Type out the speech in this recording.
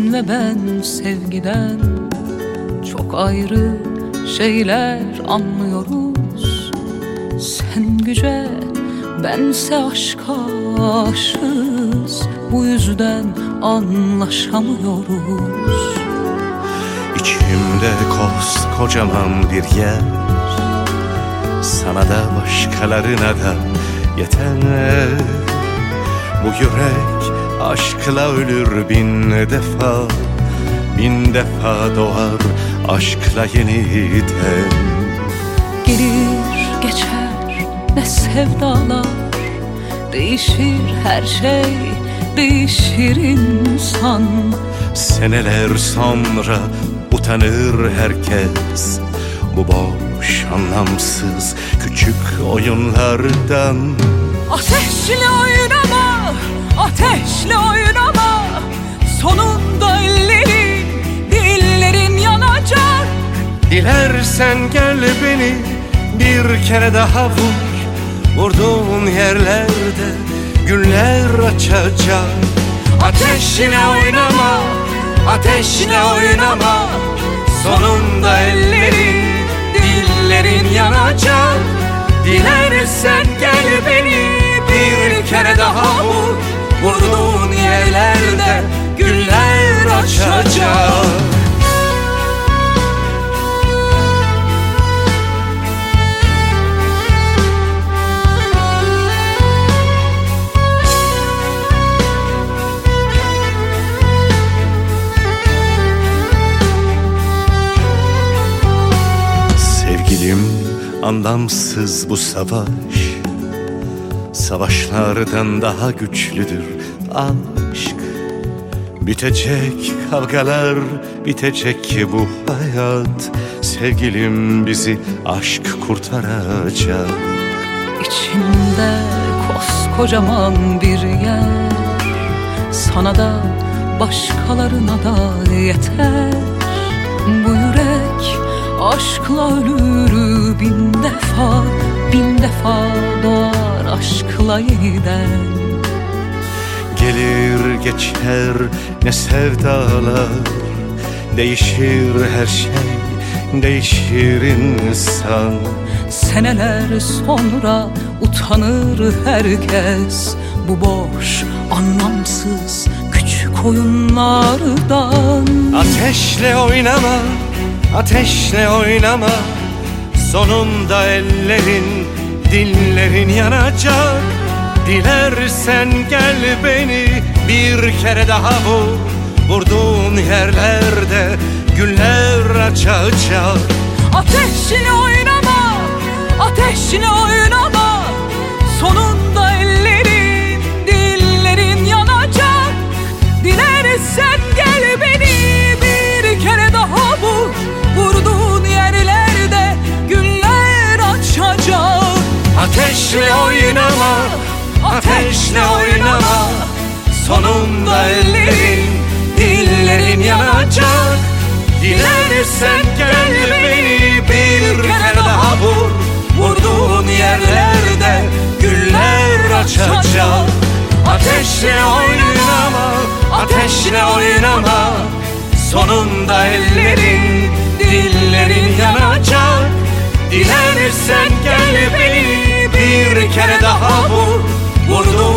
Sen ve ben sevgiden çok ayrı şeyler anlıyoruz. Sen güce, bense aşka aşığız. Bu yüzden anlaşamıyoruz. İçimde koskocaman bir yer, sana da başkalarına da yeter. Bu yürek aşkla ölür bin defa, bin defa doğar aşkla yeniden. Gelir geçer ne sevdalar, değişir her şey, değişir insan. Seneler sonra utanır herkes bu boş anlamsız küçük oyunlardan. Ateşle oynama, ateşle oynama. Sonunda ellerin, dillerin yanacak. Dilersen gel beni bir kere daha vur. Vurduğun yerlerde güller açacak. Ateşle oynama, ateşle oynama. Sonunda ellerin, dillerin yanacak. Dilersen gel beni bir kere daha vur. Vurduğun yerlerde güller açacak. Sevgilim, anlamsız bu savaş, savaşlardan daha güçlüdür aşk. Bitecek kavgalar, bitecek bu hayat. Sevgilim, bizi aşk kurtaracak. İçimde koskocaman bir yer, sana da başkalarına da yeter. Bu yürek aşkla ölür bin defa, bin defa doğar aşkla yeniden. Gelir geçer ne sevdalar, değişir her şey, değişir insan. Seneler sonra utanır herkes bu boş, anlamsız küçük oyunlardan. Ateşle oynama, ateşle oynama. Sonunda ellerin, dillerin yanacak. Dilersen gel beni bir kere daha vur. Vurduğun yerlerde güller açacak. Ateşle oynama, ateşle oynama. Sonunda ellerin, dillerin yanacak. Dilersen gel beni bir kere daha vur. Vurduğun yerlerde güller açacak. Ateşle oynama, ateşle oynama. Sonunda ellerin, dillerin yanacak. Dilersen gel beni bir kere daha vur. Vurduğun yerlerde güller açacak. Ateşle oynama, ateşle oynama. Sonunda ellerin, dillerin yanacak. Dilersen gel beni bir kere daha vur. Vurduğun